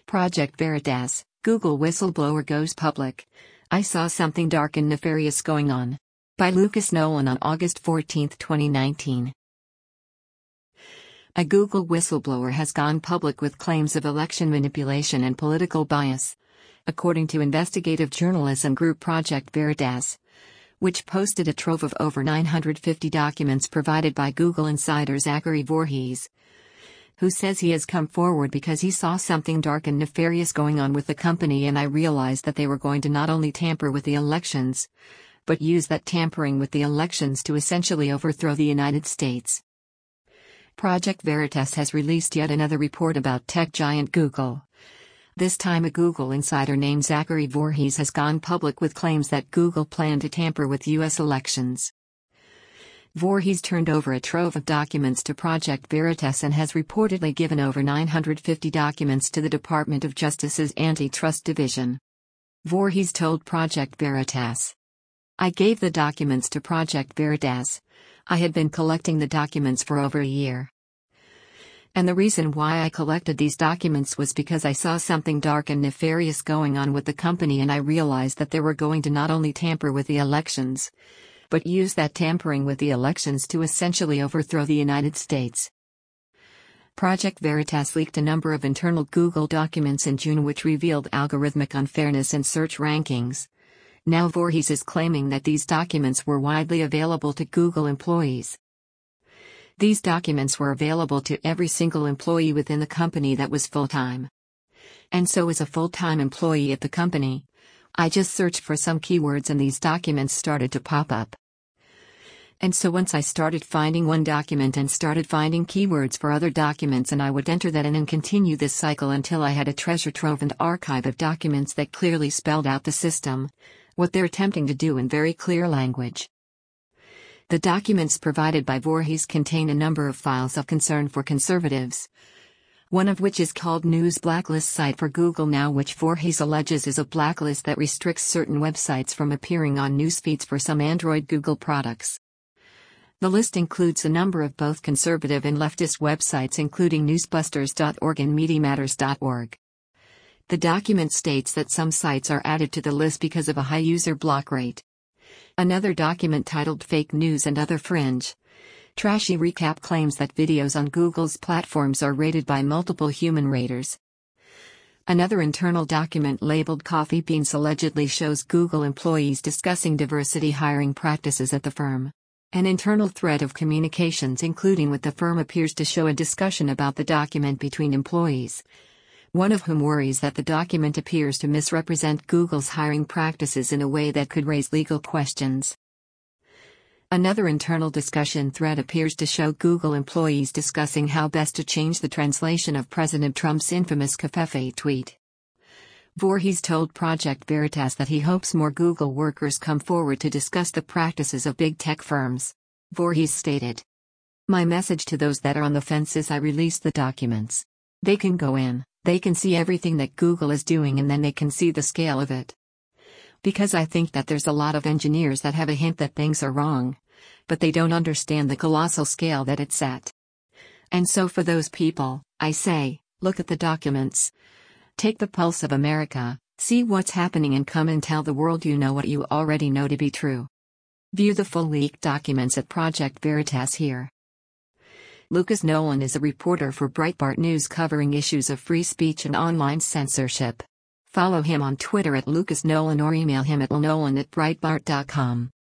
Project Veritas, Google whistleblower goes public. I saw something dark and nefarious going on. By Lucas Nolan on August 14, 2019. A Google whistleblower has gone public with claims of election manipulation and political bias, according to investigative journalism group Project Veritas, which posted a trove of over 950 documents provided by Google insider Zachary Voorhees, who says he has come forward because he saw something dark and nefarious going on with the company, and I realized that they were going to not only tamper with the elections, but use that tampering with the elections to essentially overthrow the United States. Project Veritas has released yet another report about tech giant Google. This time a Google insider named Zachary Voorhees has gone public with claims that Google planned to tamper with U.S. elections. Voorhees turned over a trove of documents to Project Veritas and has reportedly given over 950 documents to the Department of Justice's Antitrust Division. Voorhees told Project Veritas, "I gave the documents to Project Veritas. I had been collecting the documents for over a year. And the reason why I collected these documents was because I saw something dark and nefarious going on with the company, and I realized that they were going to not only tamper with the elections, but use that tampering with the elections to essentially overthrow the United States." Project Veritas leaked a number of internal Google documents in June which revealed algorithmic unfairness in search rankings. Now Voorhees is claiming that these documents were widely available to Google employees. These documents were available to every single employee within the company that was full-time. And so as a full-time employee at the company, I just searched for some keywords and these documents started to pop up. And so once I started finding one document and started finding keywords for other documents, and I would enter that in and continue this cycle until I had a treasure trove and archive of documents that clearly spelled out the system, what they're attempting to do in very clear language. The documents provided by Voorhees contain a number of files of concern for conservatives, one of which is called News Blacklist Site for Google Now, which Voorhees alleges is a blacklist that restricts certain websites from appearing on news feeds for some Android Google products. The list includes a number of both conservative and leftist websites, including newsbusters.org and mediamatters.org. The document states that some sites are added to the list because of a high user block rate. Another document titled Fake News and Other Fringe, Trashy Recap claims that videos on Google's platforms are rated by multiple human raters. Another internal document labeled Coffee Beans allegedly shows Google employees discussing diversity hiring practices at the firm. An internal thread of communications including with the firm appears to show a discussion about the document between employees, one of whom worries that the document appears to misrepresent Google's hiring practices in a way that could raise legal questions. Another internal discussion thread appears to show Google employees discussing how best to change the translation of President Trump's infamous Covfefe tweet. Voorhees told Project Veritas that he hopes more Google workers come forward to discuss the practices of big tech firms. Voorhees stated, "My message to those that are on the fence is I released the documents. They can go in, they can see everything that Google is doing, and then they can see the scale of it. Because I think that there's a lot of engineers that have a hint that things are wrong, but they don't understand the colossal scale that it's at. And so for those people, I say, look at the documents. Take the pulse of America, see what's happening, and come and tell the world you know what you already know to be true." View the full leaked documents at Project Veritas here. Lucas Nolan is a reporter for Breitbart News covering issues of free speech and online censorship. Follow him on Twitter at Lucas Nolan or email him at lnolan@breitbart.com.